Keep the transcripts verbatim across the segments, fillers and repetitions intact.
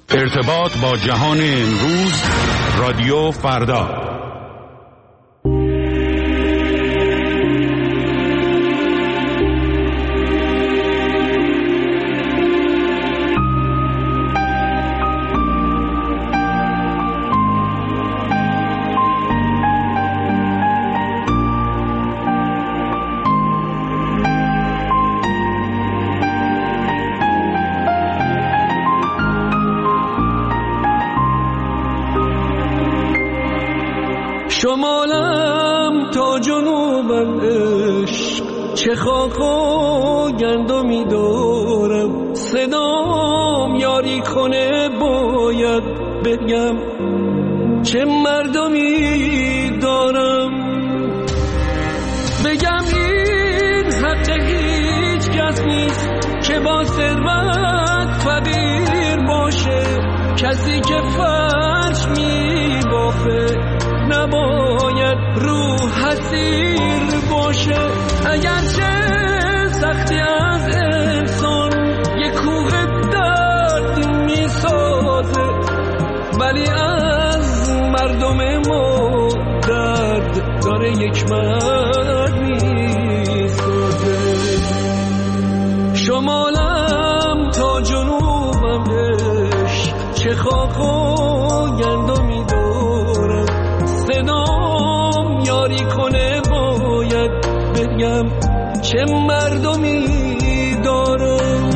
ارتباط با جهان امروز، رادیو فردا. شمالم تا جنوبم عشق، چه خاک و گندمی دارم، صدام یاری کنه باید بگم چه مردمی دارم. بگم این حق هیچ کس نیست که با ثروت فقیر باشه، کسی که فرش می بافه نباید روح حسیر باشه. اگرچه سختی از انسان یک کوه درد می سازه، ولی از مردم ما درد داره یک مرد می سازه. شمالم تا جنوبم عشق، چه خاک و گندمی دارم، صدام یاری کنه باید بگم چه مردمی دارم.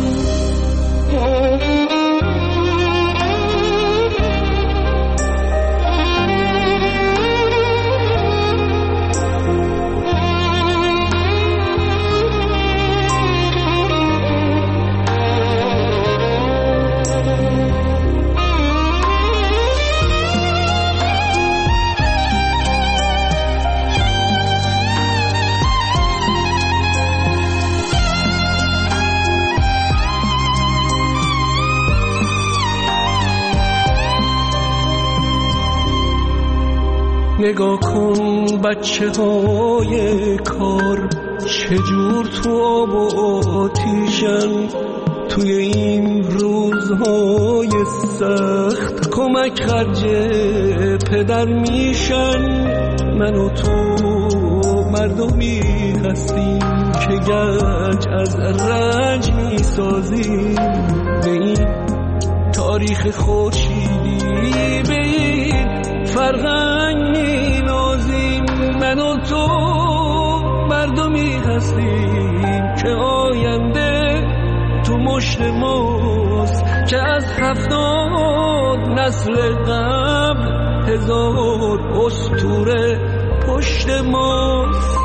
نگاه کن بچه های کار چجور تو آب و آتیشن، توی این روزهای سخت کمک خرج پدر میشن. من و تو مردمی هستیم که گنج از رنج میسازیم، به این تاریخ خورشیدی، به این فرهنگ می نازیم. من و تو مردمی هستیم که آینده تو مشت ماست، که از هفتاد نسل قبل هزار اسطوره پشت ماست.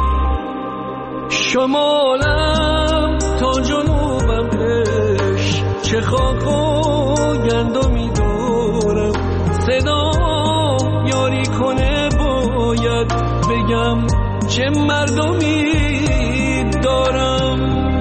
شمالم تا جنوبم عشق، چه خاک و گندمی دارم، صدا یاری کنه باید بگم چه مردمی دارم.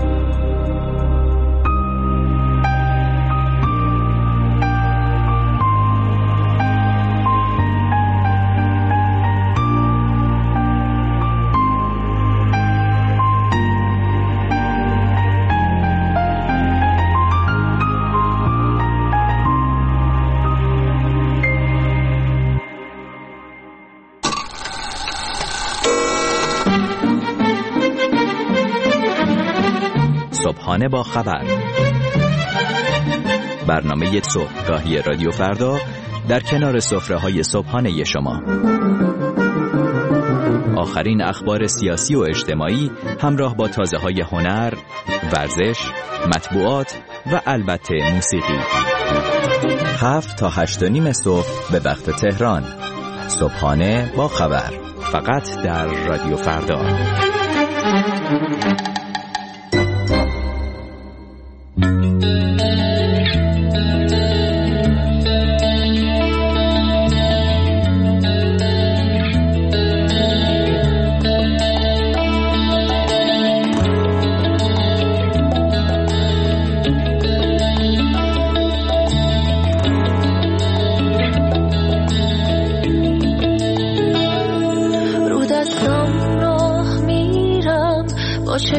صبحانه با خبر، برنامه صبحگاهی رادیو فردا در کنار سفره‌های صبحانه شما. آخرین اخبار سیاسی و اجتماعی همراه با تازه‌های هنر، ورزش، مطبوعات و البته موسیقی. هفت تا هشت و نیم صبح به وقت تهران. صبحانه با خبر، فقط در رادیو فردا.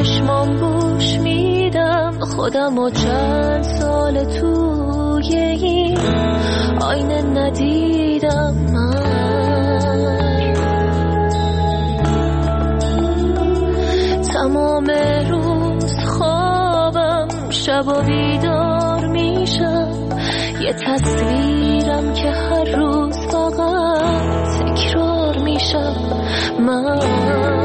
خودم و چند سال توی این ندیدم من. تمام روز خوابم، شب بیدار میشم، یه تصویرم که هر روز فقط تکرار میشم من.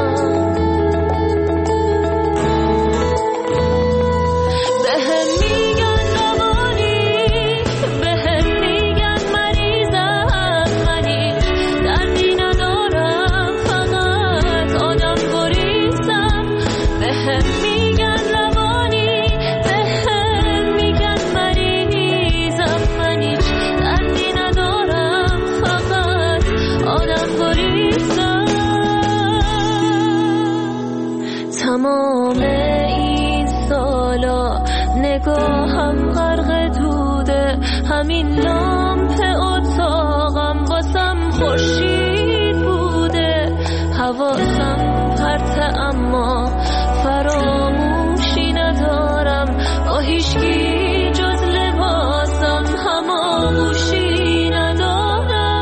تمام این سالا نگاهم غرق دوده، همین لامپ اتاقم واسم خورشید بوده. حواسم پرته اما فراموشی ندارم، با هیچکی جز لباسم هماغوشی ندارم.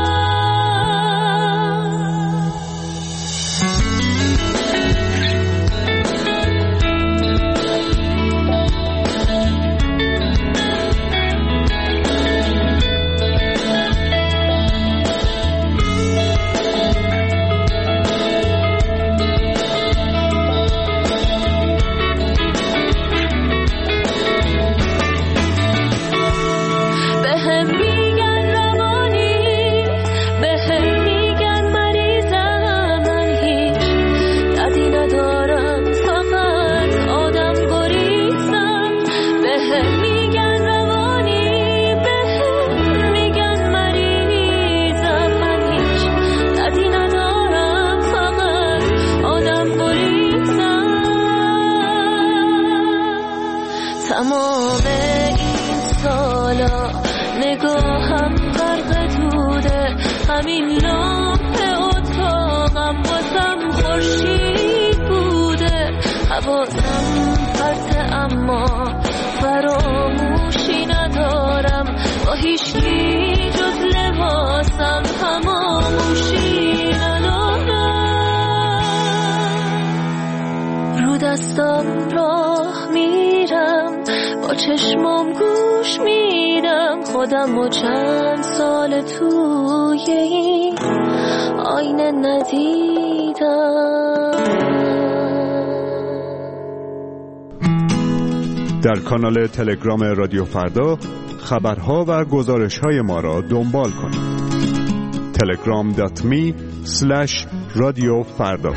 تمام این سالا نگاهم غرق دوده، همین لامپ اتاقم واسم خورشید بوده. حواسم پرته اما فراموشی ندارم، با هیچکی جز لباسم هماغوشی ندارم. رو دستم راه میرم، با چشمام گوش میدم، خودم و چند سال توی این آینه ندیدم. در کانال تلگرام رادیو فردا خبرها و گزارش‌های ما را دنبال کنید. تلگرام دات می اسلش رادیو فردا.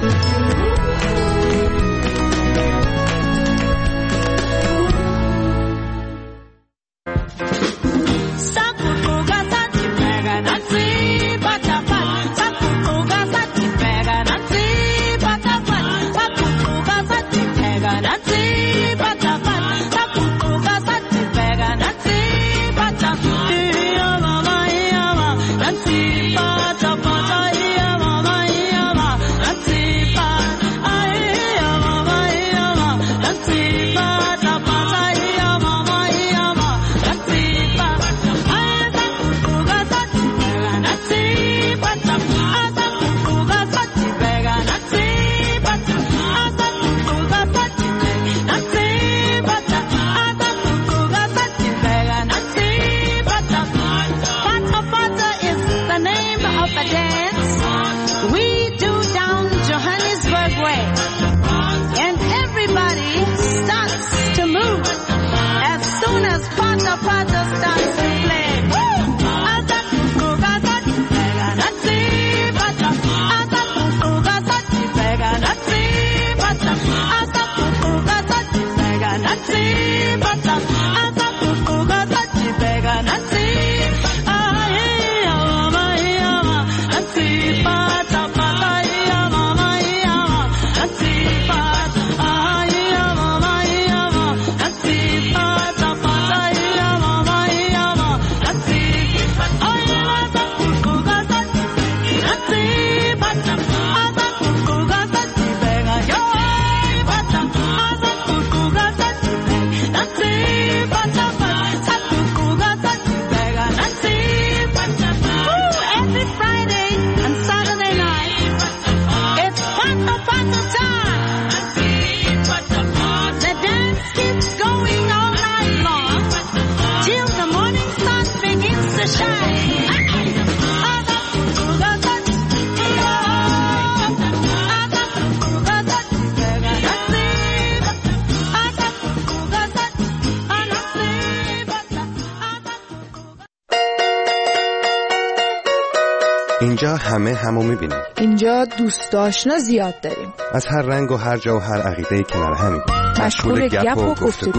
اینجا همه همو میبینیم. اینجا دوست آشنا زیاد داریم. از هر رنگ و هر جا و هر عقیده‌ای کنار همیم. مشغول گپ و گفتگو.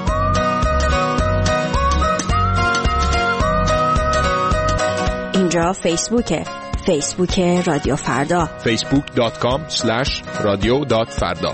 اینجا فیسبوکه. فیسبوک رادیو فردا. فیسبوک دات کام اسلش رادیو دات فردا.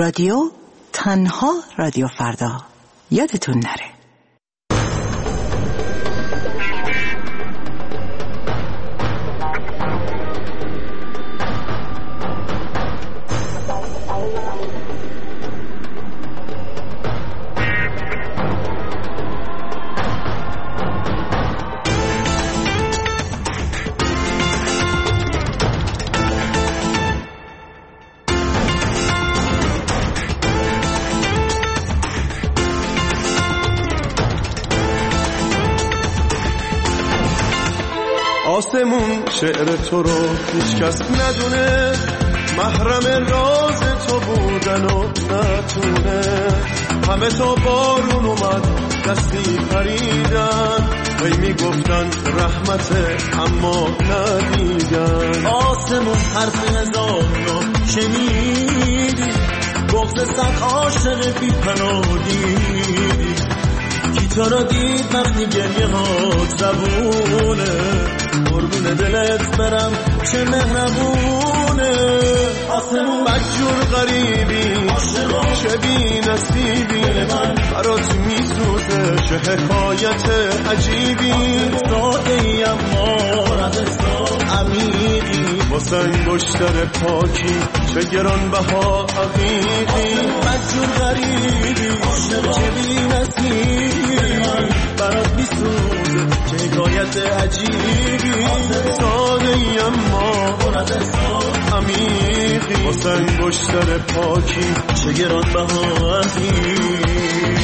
رادیو تنها رادیو فردا، یادتون نره. آسمون شعر تو رو هیچ کس ندونه، محرم راز تو بودن و نتونه. همه تا بارون اومد دستی پریدن، هی میگفتن رحمته اما ندیدن. آسمون حرف هزار رو شنیدی، بغض صد عاشق بی پناه دیدی. کی تو رو دید وقتی گریه ها زبونه، قربون دلت برم چه مهربونه. آسمون بدجور غریبی چه بی نصیبی، برات میسوزه چه حکایت عجیبی. ساده اما عمیقی، واسه انگشتر پاکی چه گران بها عقیقی. بدجور غریبی چه بی نصیبی، برات میسوزه چه حکایت عجیبی. ساده اما عمیقی، واسه انگشتر پاکی چه گران بها عقیقی.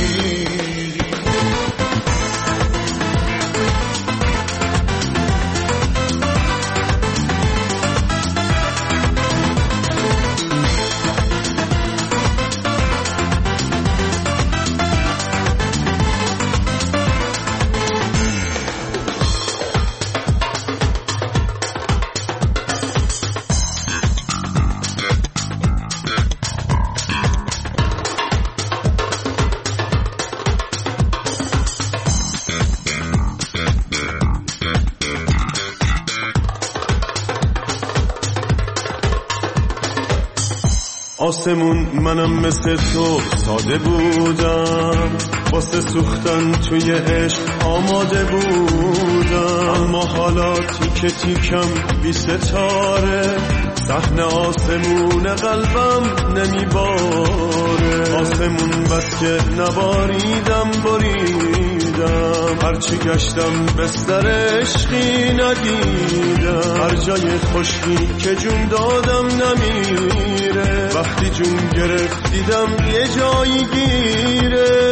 آسمون منم مثل تو ساده بودم، واسه سوختن توی عشق آماده بودم. اما حالا تیکه تیکم بی ستاره، صحنه آسمون قلبم نمیباره. آسمون بس که نباریدم بریدم، هرچی گشتم بستر عشقی ندیدم. هر جای خشکی که جون دادم نمیره، وقتی جون گرفت دیدم یه جایی گیره.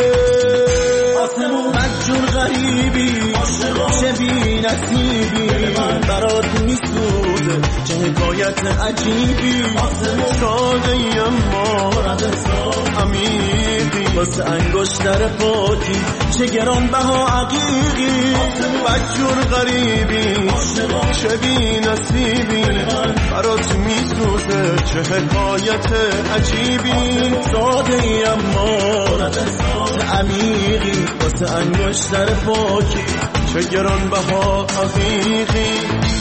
آسمون بدجور غریبی چه بی نصیبی، برات میسوزه چه حکایت عجیبی. ساده اما عمیقی، واسه انگشتر پاکی چه گران بها عقیقی. بدجور غریبی چه بی نصیبی، برات میسوزه چه حکایت عجیبی. ساده اما عمیقی، واسه انگشتر پاکی چه گران بها عقیقی.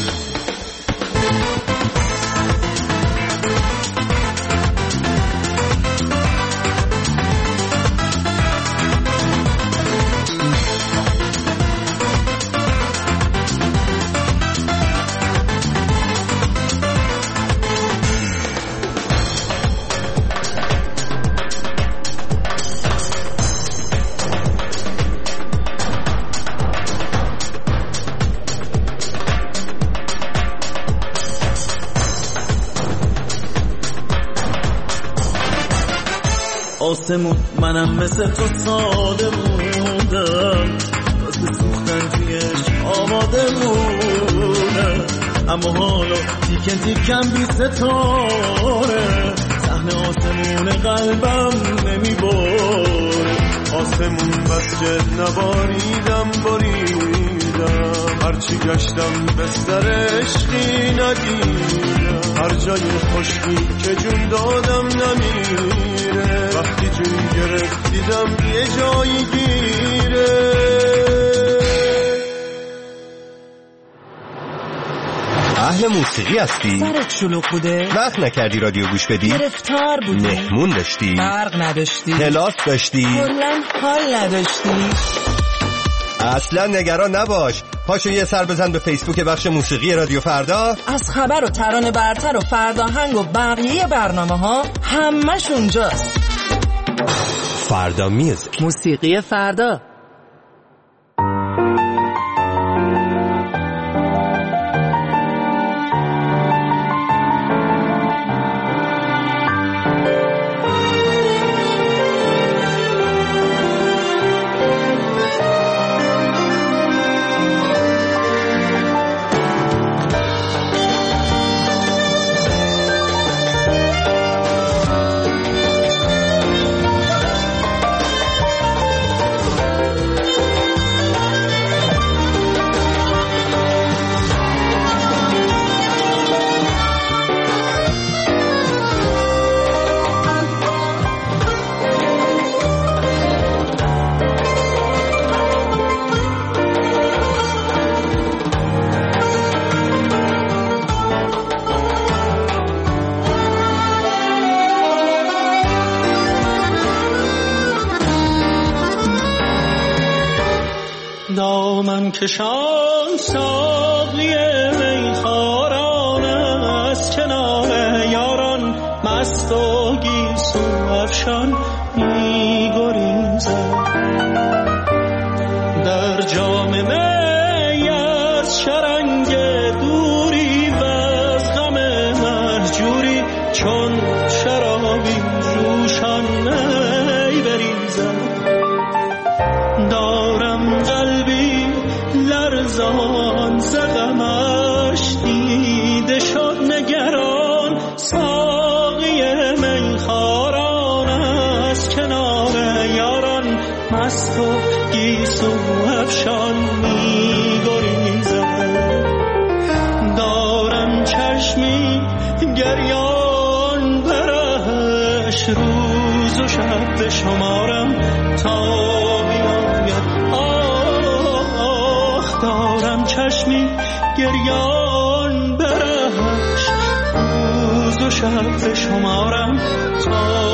آسمون منم مثل تو ساده بودم، واسه سوختن تویش آماده بودم. اما حالا تیکن تیکم بی ستاره، صحنه آسمون قلبم نمیباره. آسمون بس که نباریدم بریدم، هرچی گشتم بستر عشقی ندیدم. هر جای خشکی که جون دادم نمیره، وقتی جون گرفت دیدم یه جایی گیره. اهل موسیقی هستی؟ سرت شلوغ بوده؟ وقت نکردی رادیو گوش بدی؟ گرفتار بودی؟ مهمون داشتی؟ برق نداشتی؟ کلاس داشتی؟ کلاً حال نداشتی؟ اصلا نگران نباش، پاشو یه سر بزن به فیسبوک بخش موسیقی رادیو فردا. از خبر و ترانه برتر و فرداهنگ و بقیه برنامه ها همش اونجاست. فردا میوزیک، موسیقی فردا. دامن کشان ساقی میخواران از کنار یاران مست و گیسو افشان میگریزد در جام می از شرنگ دوری و از غم مهجوری چون شرابی جوشان می بریزد دارم قلبی لرزان زغمش دیده شد نگران ساقی میخواران از کنار یاران مست و گیسو افشان میگریزد دارم چشمی گریان برش روز و شب به شمارم تا دارم چشمی گریان برش روز و شب به شمارم تا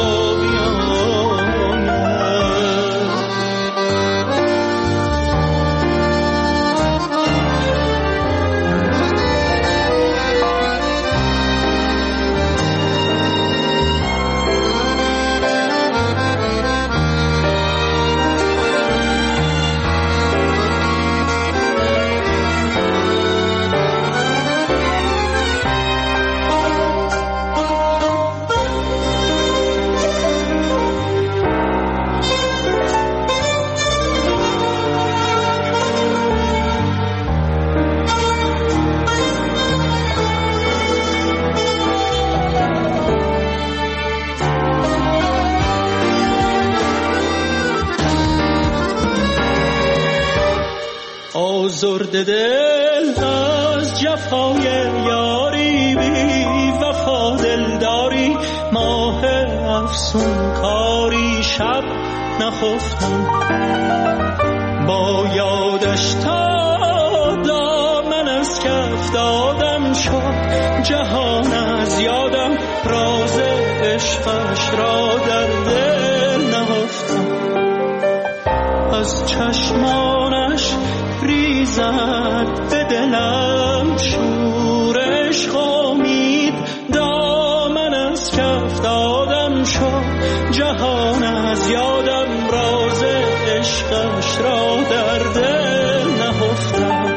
آزرده دل از جفای یاری بی وفا دلداری ماه افسون کاری شب نخفتم با یادش تا دامن از کف دادم شد جهان از یادم راز عشقش را در دل نهفتم از چشمانش ریزد به دلم شور عشق امید دامن از کف دادم شد جهان از یادم راز عشقش را در دل نهفتم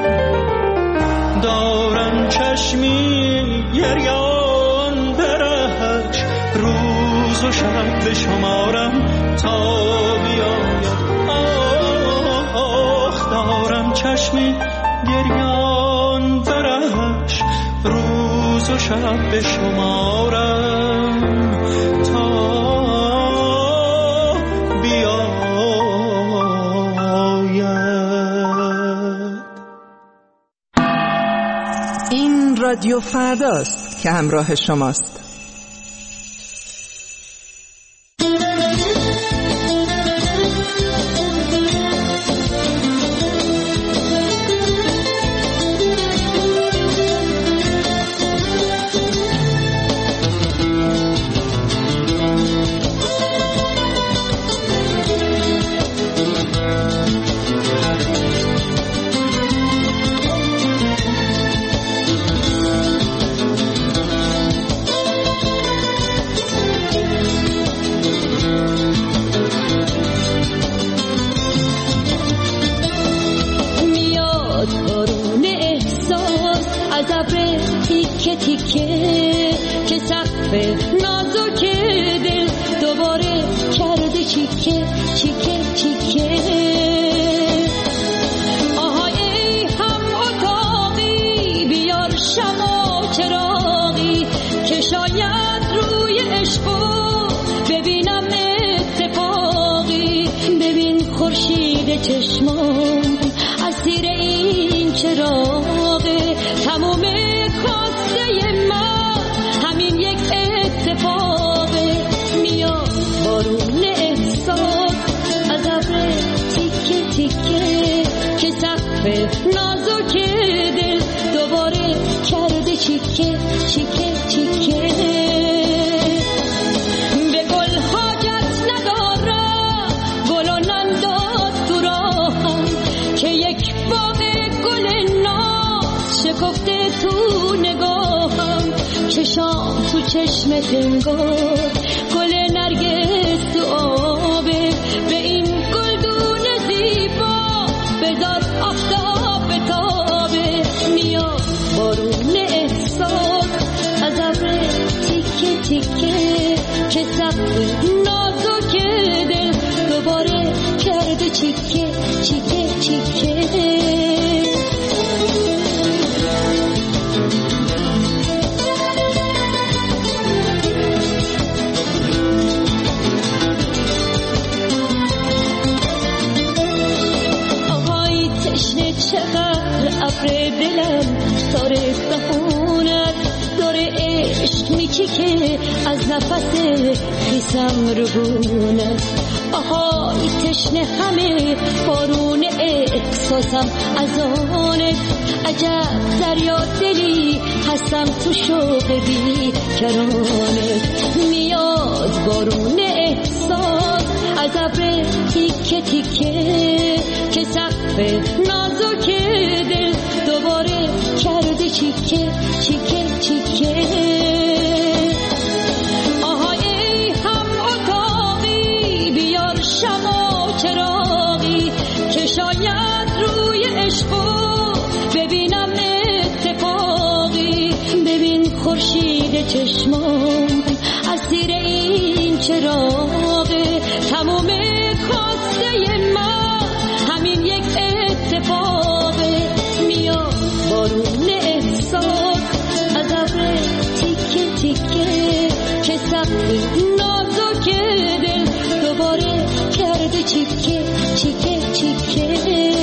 دارم چشمی گریان برهش روز و شب به شمارم تا بیاید آخ دارم چشمی گریان برهش روز و شب به شمارم تا رادیو فرداست که همراه شماست. تیکه تیکه که سقف نازک دل دوباره کرده چیکه چیکه چیکه. آهای ای هم اتاقی بیار شمع و چراغی که شاید روی عشقو ببینم اتفاقی. ببین خورشید چشمام اسیر این چراغه، تموم خواسته من همین یک اتفاقه. میاد بارون احساس از ابر تیکه تیکه که سقف نازک دل دوباره کرده چیکه چیکه چیکه. به گل حاجت ندارم گل و ننداز تو راهم که یک باغ گل ناز شکفته تو نگاهم. چشام تو چشم تنگار گل نرگس تو آبه، به این گلدون زیبا بذار آفتاب بتابه. میاد بارون احساس از ابر تیکه تیکه که سقف نازک دل دوباره کرده چیکه چیکه چیکه. چقدر ابر دلم داره بخونت داره عشق میچیکه از نفس خیسم رو بونت. آهای تشنه همه بارون احساسم از آنت. عجب دریا دلی هستم تو شوق بی کرانت. میاد بارون احساس از ابر تیکه تیکه که سقف نازک دل دوباره کرده چیکه چیکه چیکه. آهای ای هم اتاقی بیار شمع و چراغی که شاید روی عشقو ببینم اتفاقی. ببین خورشید چشمام اسیر این چراغه، تموم خواسته من همین یک اتفاقه. میاد بارون احساس از ابر تیکه تیکه که سقف نازک دل دوباره کرده چیکه چیکه چیکه.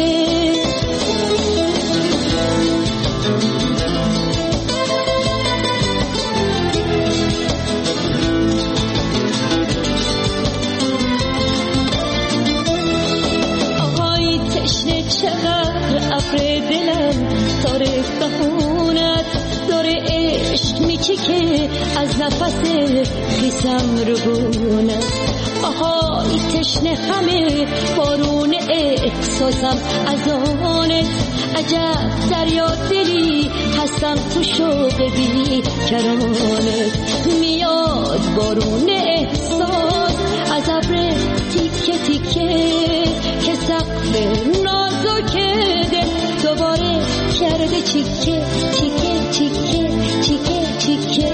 چقدر ابر دلم داره بخونت داره عشق میچیکه از نفس خیسم رو بونت. آهای تشنه همه بارون احساسم از آنت. عجب دریا دلی هستم تو شوق بی کرانت. میاد بارون احساس از ابر تیکه تیکه که سقف نازک دل دوباره کرده چیکه چیکه چیکه چیکه چیکه.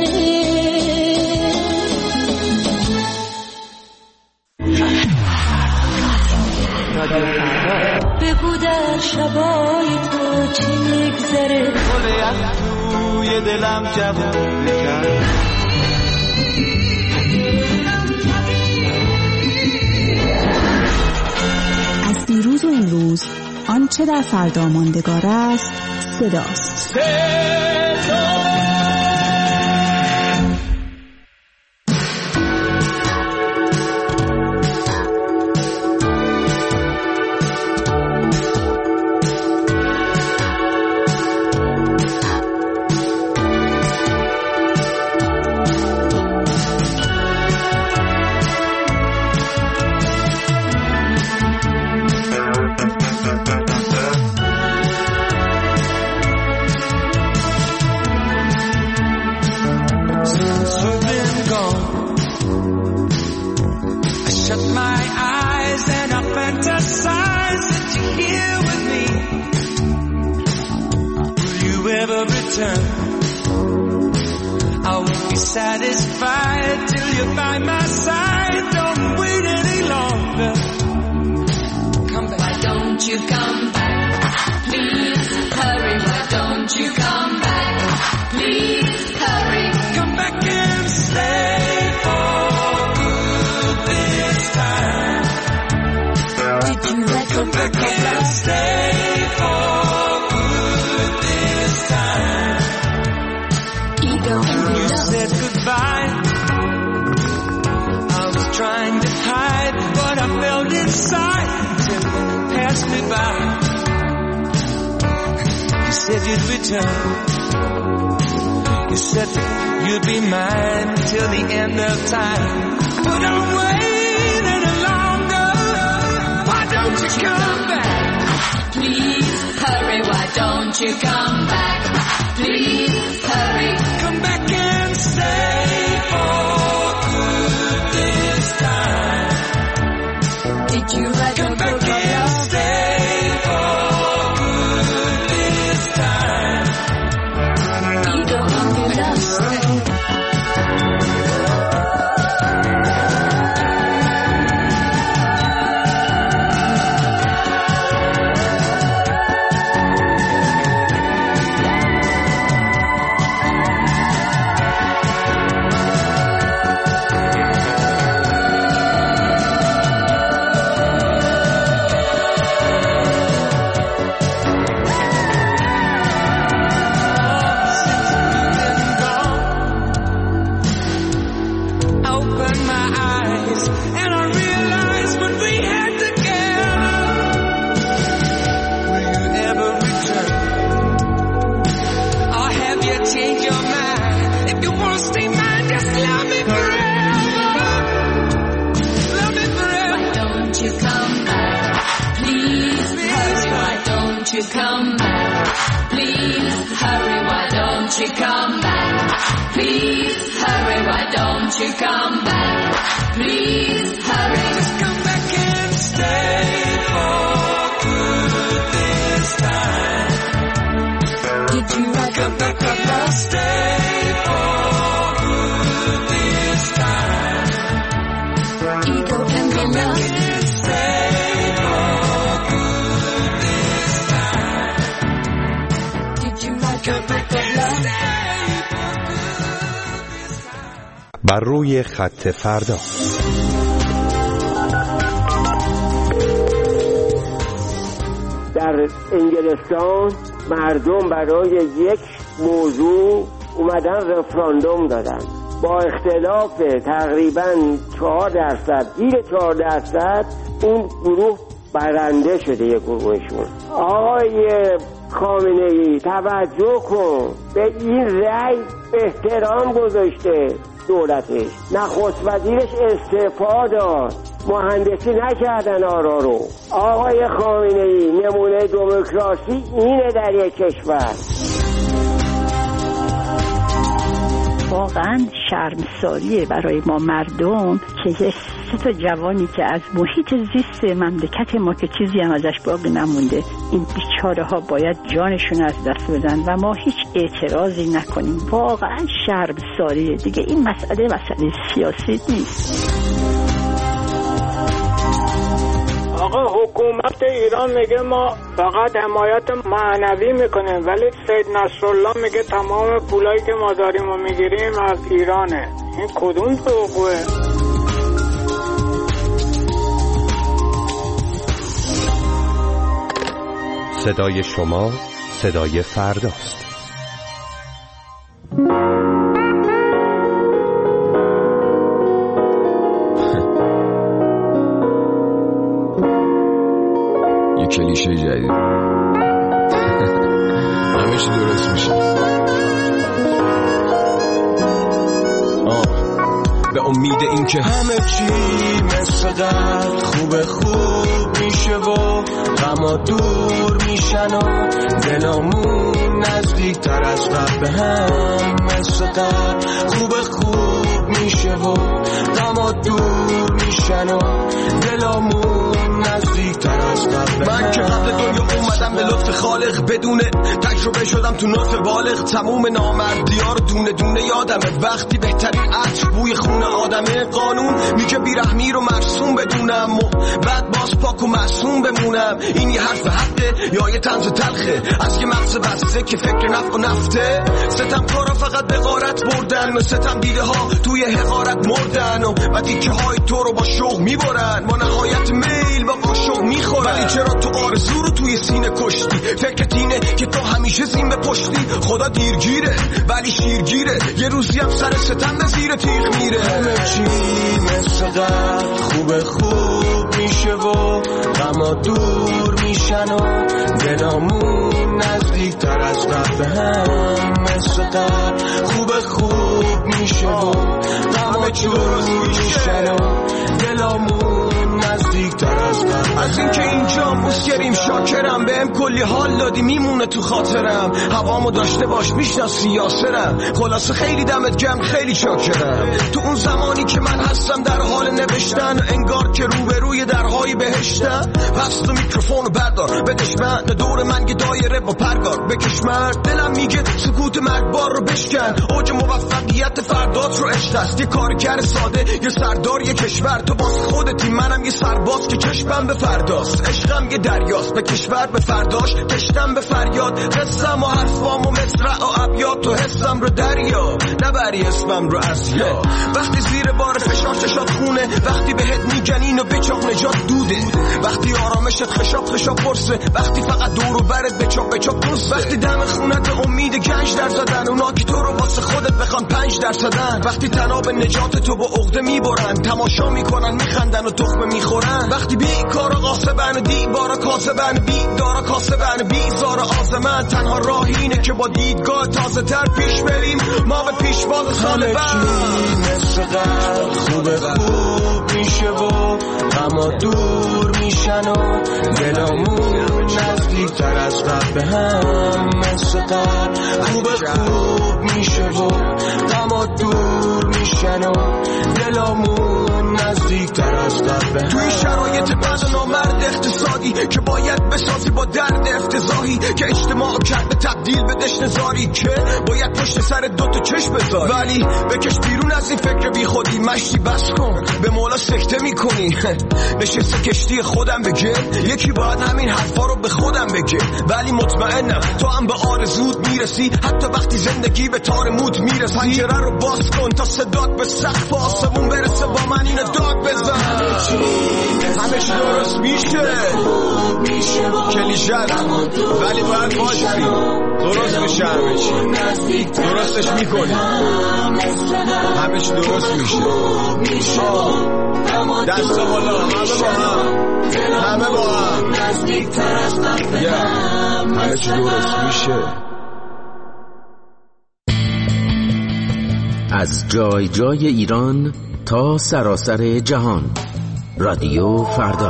بگو در شبای تو چی میگذره گله از توی دلم جواب بکن. از دیروز و امروز آنچه در فردا ماندگار است صداست. صدا satisfied till you're by my side. Don't wait any longer. Come back. Why don't you come back? Please hurry. Why don't you come back? Please hurry. Come back and stay for good this time. Did you let come back and stay for good this time? Ego and you said goodbye. I was trying to hide what I felt inside till you passed me by. You said you'd return. You said that you'd be mine till the end of time. But don't wait any longer. Why don't you come back? Please hurry. Why don't you come back? Please hurry. Come back and stay for good this time. Did you let come back go and stay for good this time? Ego on the last come back. Please hurry, why don't you come back? Please hurry, why don't you come back? Please hurry. Just come back and stay for good this time. Did you like come back and stay for good this time? Ego and the love. بر روی خط فردا. در انگلستان مردم برای یک موضوع اومدن رفراندوم دادن با اختلاف تقریبا چهار درصد زیر چهار درصد اون گروه برنده شده. یک گروهشون آقای خامنه‌ای توجه کن به این رأی احترام گذاشته دولتش. نخست وزیرش استعفا داد، مهندسی نکردن آرا رو. آقای خامنه‌ای نمونه دموکراسی اینه در یک کشور. واقعا شرمساریه برای ما مردم که یه سه تا جوانی که از محیط زیست مملکت ما که چیزی هم ازش باقی نمونده، این بیچاره ها باید جانشون از دست بدن و ما هیچ اعتراضی نکنیم. واقعا شرمساریه دیگه. این مسئله مسئله سیاسی نیست. آقا حکومت ایران میگه ما فقط حمایت معنوی میکنیم، ولی سید نصرالله میگه تمام پولایی که ما داریم و میگیریم از ایرانه. این کدوم دروغه؟ صدای شما صدای فرداست. یه کلیشه جدید. همه چی درست میشه. به امید این که همه چی مثل قبل خوب خوب میشه و غما دور میشن و دلامون نزدیک تر از قبل به هم مثل قبل خوب خوب میشه و غما دور میشن و دلامون نزدیک تر از قبل به هم. من که قبل دنیا اومدم کردم به لطف خالق، بدون تجربه شدم تو نطف بالغ. تموم نامردی‌ها رو دونه دونه یادمه، وقتی بهترین عطر بوی خون آدمه. قانون میگه بیرحمی رو مرسوم بدونم و بعد باز پاک و معصوم بمونم. این یه حرف حقه یا یه طنز تلخه از یه مغز بسته که فکر نفت و نفته؟ ستم کارا فقط به غارت بردن و ستم دیده ها توی حقارت مردن و و تیکه های تو رو با شوق میبرن، با نهایت میل با قاشق میخورن. ولی چرا تو آرزو رو توی سینه کشتی؟ فکرت اینه که تو همیشه زین به پشتی. خدا دیرگیره ولی شیرگیره، یه روزی هم سر ستم به زیر تیغ میره. همه چی مثل قبل خوب خوب میشه و غما دور میشن و دلامون نزدیک تر از قبل هم. مثل قبل خوب خوب میشه و غما دور میشن و دلامون نزدیک تر از قبل. از اینکه اینجا موسیقیم شاکرم، بهم کلی حال دادی میمونه تو خاطرم. هوامو داشته باش میشناسی یاسرم. خلاصه خیلی دمت گرم، خیلی شاکرم. تو اون زمانی که من هستم در حال نوشتن، انگار که روبروی درهای بهشتم. پس تو میکروفونو بردار بدش من، دور من یه دایره با پرگار بکش مرد. دلم میگه سکوت مرگبار رو بشکن، اوج موفقیت فردات رو اشتست. یه کارگر ساده، یه سردار، یه کشور. تو باز خودتی، منم یه سرباز که چشمم به فرداست. عشقم یه دریاست، به کشور به فرداش کشتم به فریاد. قصم و حرفام و مصرع و ابیات تو حسم رو دریا، نبری اسمم رو از یا. وقتی زیر بار فشار چشات خونه، وقتی بهت میگن اینو بچاق نجات دوده، وقتی آرامشت خشاب خشاب پرسه، وقتی فقط دور و برت بچاق بچاق پرسه، وقتی دم خونت امید گنج در زدن، اونا که تو رو واسه خودت بخوان پنج در زدن، وقتی تناب نجات تو با عقده میبرن، تماشا میکنن میخندن و تخمه میخورن، وقتی بیکارا قاسبن دیوارا کاسبن بیدارا کاسبن بیزار آزمن. تنها راه اینه که با دیدگاه تازه تر پیش بریم، ما به پیشواز سال بعد. مثل قبل خوب خوب میشه و غما دور میشن و دلامون نزدیک تر از قبل هم. مثل قبل خوب خوب میشه و غما دور میشن و دلامون نزدیک تر از قبل. توی شرایط بد و نامرد اقتصادی که باید بسازی با درد افتضاحی، که اجتماع کرده تبدیل به دشنزاری، که باید پشت سر دوتا چشم بذاری، ولی بکش بیرون از این فکر بی خودی. مشتی بس کن، به مولا سکته میکنی. نشسته کشتی خودم بگه، یکی باید همین حرفا رو به خودم بگه، ولی مطمئنم تو هم به آرزوت میرسی، حتی وقتی زندگی به تار موت میرسی. پنجره رو باز کن تا صدات به سقف آسمون برسه، با من اینو داد بزن. همه چی درست میشه، کلیشه ولی باید باشی، درست میشه. همه چی درستش میکنی، همه چی درست میشه. دست بالا، همه با هم، همه با هم، همه چی درست میشه. از جای جای ایران تا سراسر جهان، رادیو فردا.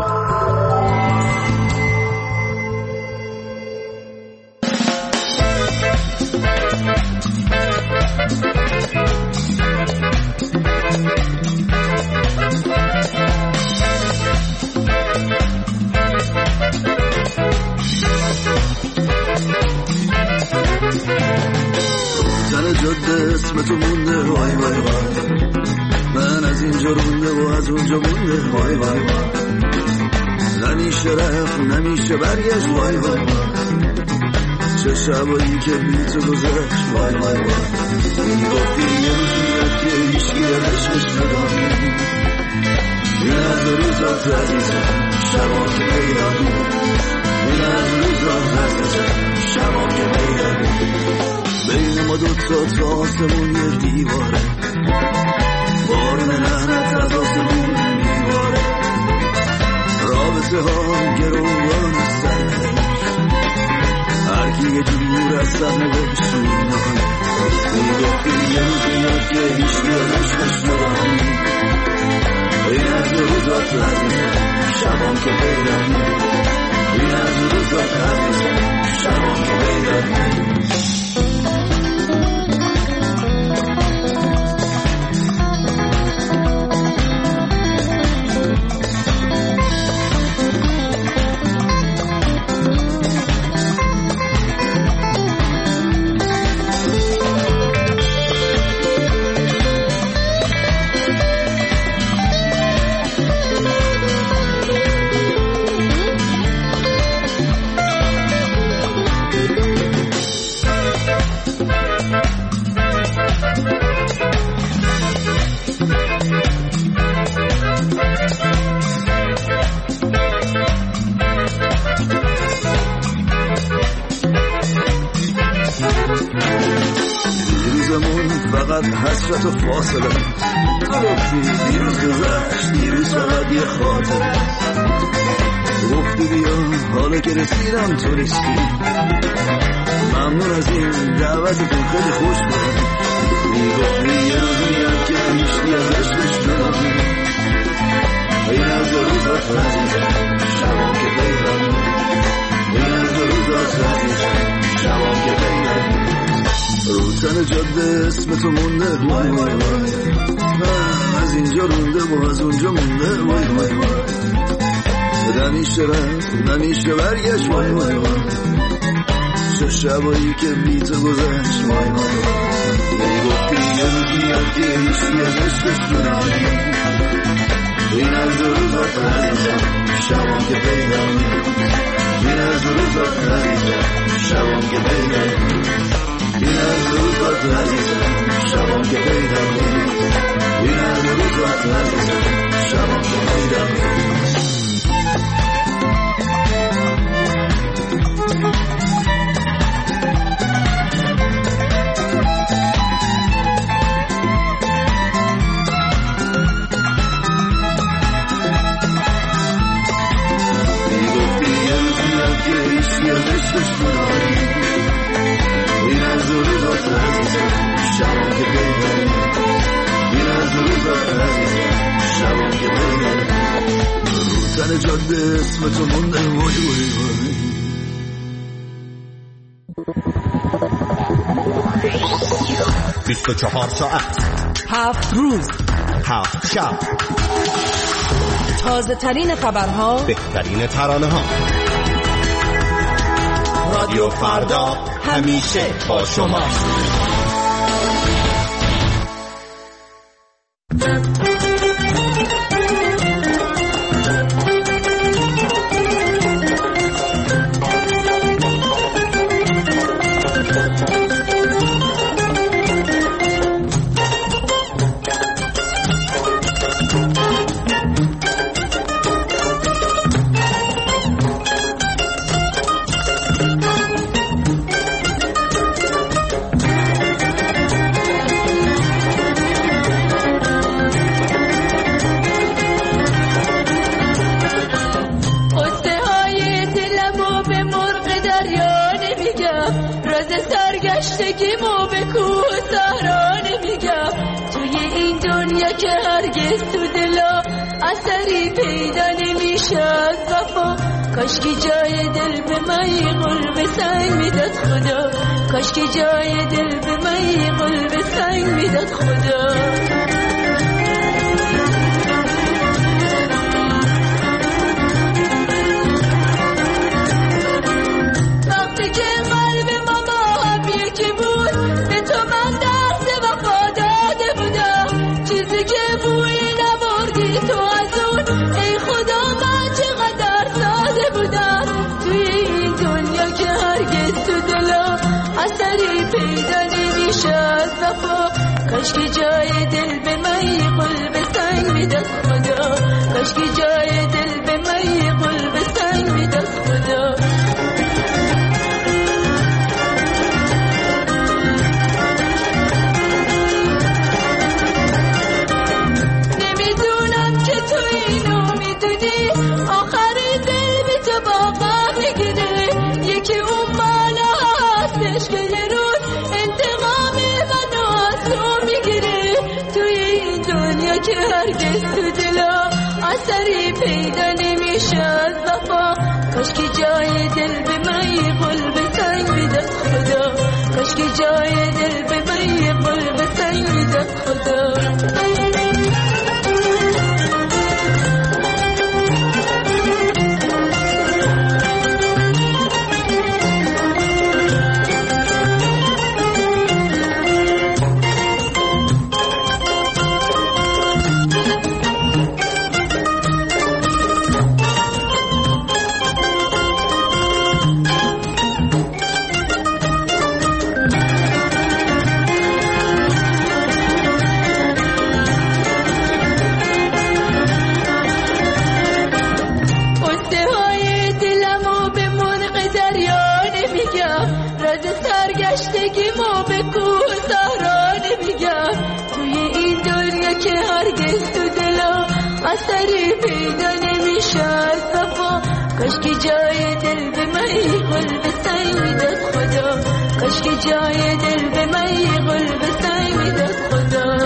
سر جاده اسم تو مونده، وای وای وای، من از اینجا رونده و از اونجا مونده، وای وای وای، نمیشه رفت نمیشه برگشت، وای وای وای، چه شبایی که بی تو گذشت، وای وای وای، گفتی یه روز میاد که هیچکی عشقش نداری، این از روزات عزیزم شبا که پیدا بود، این از روزات عزیزم شبا که پیدا بود، بین ما دوتا تا آسمون یه دیواره، بارون لعنت از آسمون میباره، رابطه ها گروان سرش، هرکی یه جور از سرنوشت میدانه، میگفتی یه روز میاد که هیچکی عشقش نداری، این از روزات عزیزم شبام که پیدا بود، این از روزات عزیزم شبام که پیدا بود. فقط حسرت و فاصله. تو گفتی دیروز گذشت، دیروز فقط یه خاطره. گفتی بیا حالا که رسیدم تو رسیدی. ممنون از این دعوتتون، خیلی خوش بود. میگفتی یه روز میاد که هیچکی از عشقش جدا میاد. این از روزات عزیزم شبام که پیدا. این از روزات عزیزم شبام که پیدا. رو تن جاده اسم تو مونده وای وای وای. من از اینجا رونده و از اونجا مونده وای وای وای. نمیشه رفت نمیشه برگشت وای وای وای. چه شبایی که بی تو گذشت وای وای وای. میگفتی یه روز میاد که هیچی از عشقش جدا نمیاد. این از روزات عزیزم شبام که پیدا. این از روزات عزیزم شبام که پیدا. این از روزات عزیزم شبام که پیدا. این از روزات عزیزم شبام که پیدا. این از روزات عزیزم شبام که پیدا. این از روزات عزیزم شبام که پیدا. رو تن جاده اسم تو مونده وای وای وای. بیست و چهار ساعت، هفت روز، هفت شب، تازه ترین خبرها، بهترین ترانه ها. رادیو فردا همیشه با شما. سرگشتگیمو به کوه صحرا نمیگم. توی این دنیا که هرگز تو دلا اثری پیدا نمیشه از وفا. کاشکی جای دل به من قلب سنگ میداد خدا. کاشکی جای دل به من قلب سنگ میداد خدا. کاشکی جای دل به من قلب سنگ میداد خدا. کاشکی جای دل به من قلب سنگ میداد خدا. نمیدونم که تو اینو میدونی آخر دل به تو باقا میگیره. یکی اون بالا هستش که یه روز انتقام منو از تو میگیره. توی این دنیا که هرگز تو دلا اثری پیدا نمیشه از وفا. کاشکی جای دل به من قلب سنگ میداد خدا. کاشکی جای دل به من قلب سنگ میداد خدا. سرگشتگیمو به کوه صحرا نمیگم. که هرگز تو دلا اثری پیدا نمیشه از صفا. کاش که جای دل به من قلب سعی میداد خدا، کاش که جای دل به من قلب سعی میداد خدا.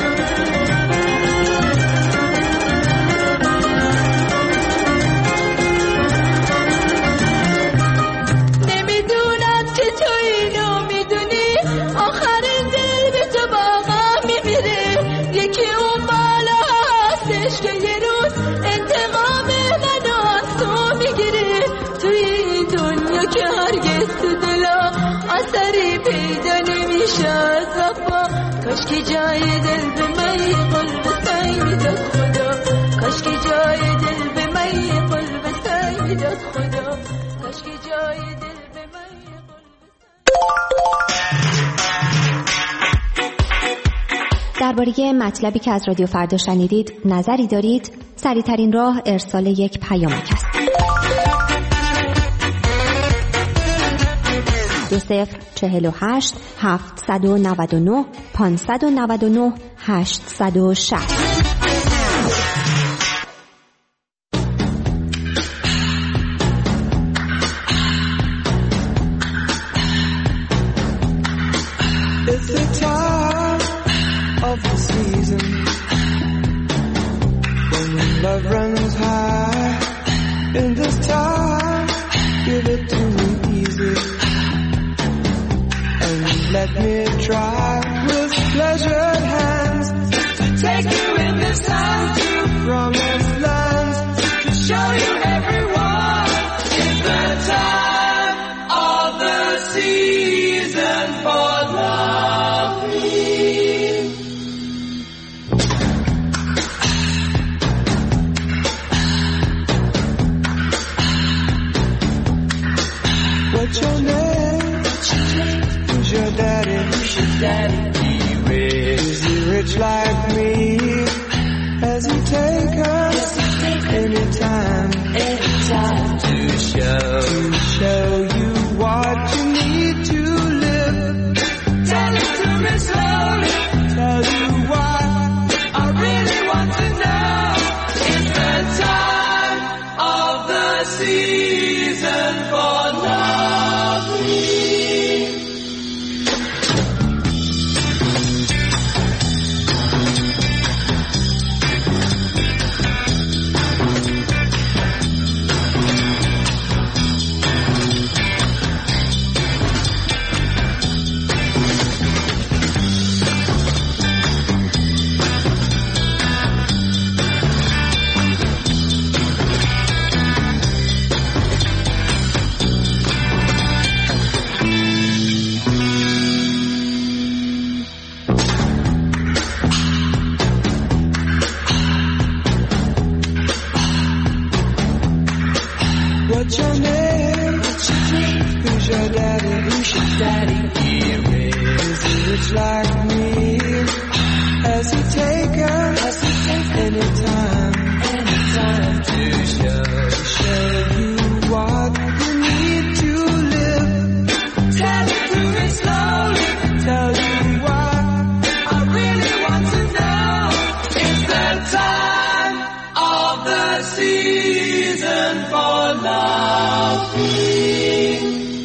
نمیدونم که تو اینو میدونی، آخرین دل به تو باقا میمیره. یکی اون بالا هستش که یه روز انتقام منو از تو میگیره. توی این دنیا که هرگز تو دلا اثری پیدا نمیشه از وفا. کاش که جای دل به من قلب سعی میداد خدا، کاش که جای دل به من قلب سعی میداد خدا، کاش که جای دل به من درباره مطلبی که از رادیو فردا شنیدید نظری دارید؟ سریع‌ترین راه ارسال یک پیامک است. دو صفر چهل و هشت هفتصد و نود و نه پانصد و نود و نه هشتصد و شصت. It's the time of the season when love runs high. In this time, give it to me easy and let me try with pleasured hands to take you in this time to promised lands, to show you everyone. It's the time of the season for loving. What's your name? Who's your daddy? Who's your daddy? He rich. Is he rich like me? Has he take us anytime? Anytime to show to show you what you need to live. Tell it to me slowly. Tell you what I really want to know. It's the time of the season for loving. What's your name? What's your name? Who's your daddy? Who's your daddy? He rich. Is he rich like me? Has he take us? Has he take anytime? Anytime to show, show you what you need to live. Tell it to me slowly. Tell you what I really want to know. It's the time of the season for loving.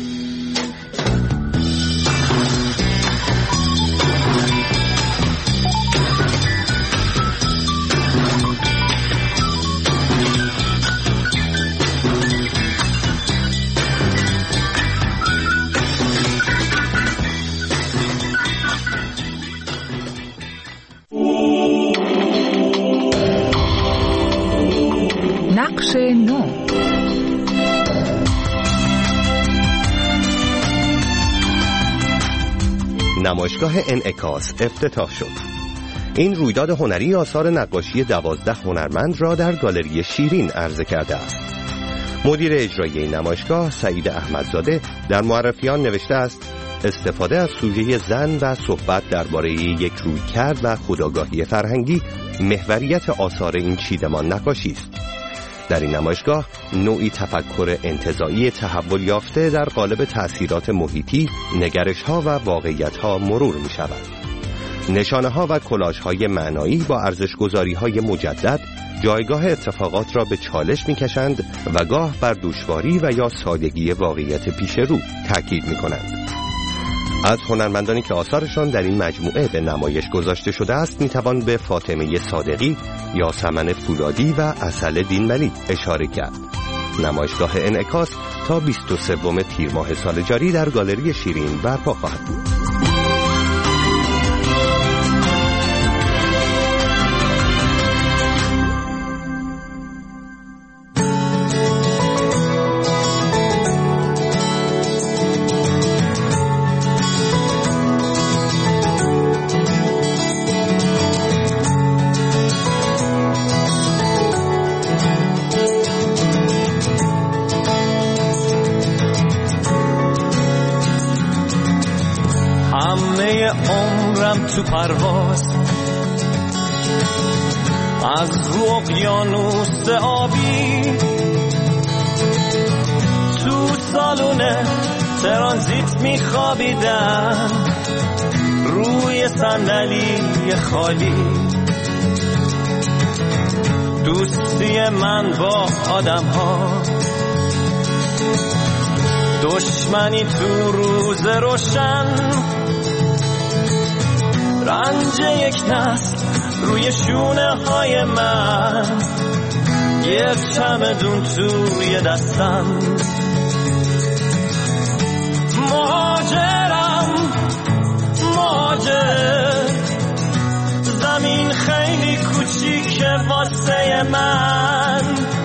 نقش نو. نمایشگاه انعکاس افتتاح شد. این رویداد هنری آثار نقاشی دوازده هنرمند را در گالری شیرین عرضه کرده است. مدیر اجرایی این نمایشگاه سعید احمدزاده در معرفیان نوشته است: استفاده از سوژه زن و صحبت درباره یک رویکرد و خودآگاهی فرهنگی محوریت آثار این چیدمان نقاشی است. در این نمایشگاه نوعی تفکر انتزاعی تحول یافته در قالب تأثیرات محیطی، نگرش‌ها و واقعیت‌ها مرور می‌شود. نشانه ها و کلاژ های معنایی با ارزش گذاری های مجدد جایگاه اتفاقات را به چالش می کشند و گاه بر دشواری و یا سادگی واقعیت پیش رو تاکید می کنند. از هنرمندانی که آثارشان در این مجموعه به نمایش گذاشته شده است می توان به فاطمه صادقی، یاسمن فولادی و عسل دینولی اشاره کرد. نمایشگاه انعکاس تا بیست و سوم تیر ماه سال جاری در گالری شیرین برپا خواهد بود. تو پرواز از رو اقیانوس آبی، تو سالون ترانزیت میخوابیدم روی صندلی خالی. دوستی من با آدم ها، دشمنی تو روز روشن، رنج یک نسل روی شونه های من، یک چمدون توی دستم. مهاجرم مهاجر، زمین خیلی کوچیکه واسه من.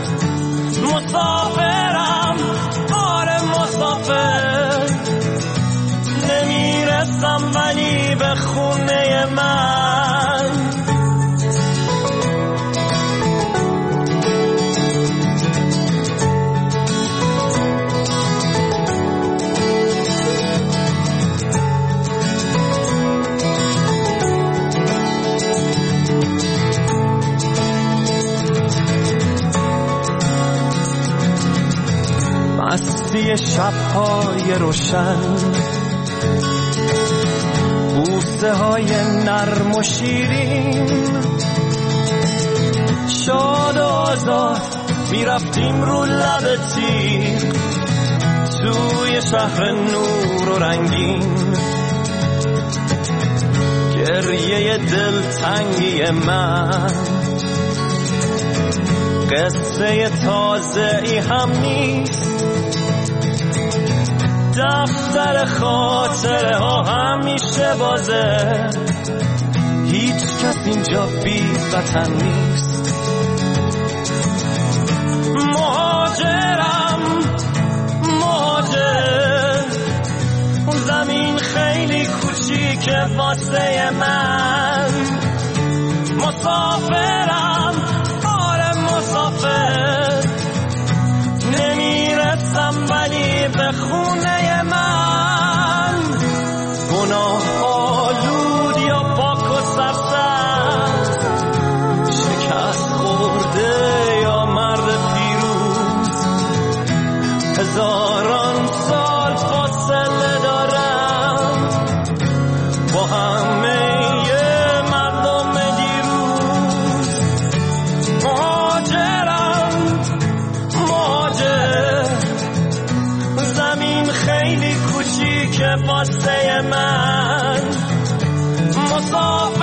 مسافرم آره مسافر، نمیرسم ولی به خونه من. مستی شب‌های روشن، بوسه های نرم و شیرین، شاد و آزاد میرفتیم رو لب تیغ توی شهر نور و رنگین. گریه دلتنگی من قصه تازه ای هم نیست، دفتر خاطره ها همیشه بازه، هیچ کس اینجا بی وطن نیست. مهاجرم مهاجر، زمین خیلی کوچیکه واسه من. مسافرم آره مسافر، نمیرسم ولی به خونه من. گناه آلود یا پاک و سرسبز، شکست خورده یا مرد پیروز، هزاران سال فاصله دارم با همه مردم دیروز. مهاجرم مهاجر، زمین خیلی کوچیکه واسه من. مسافر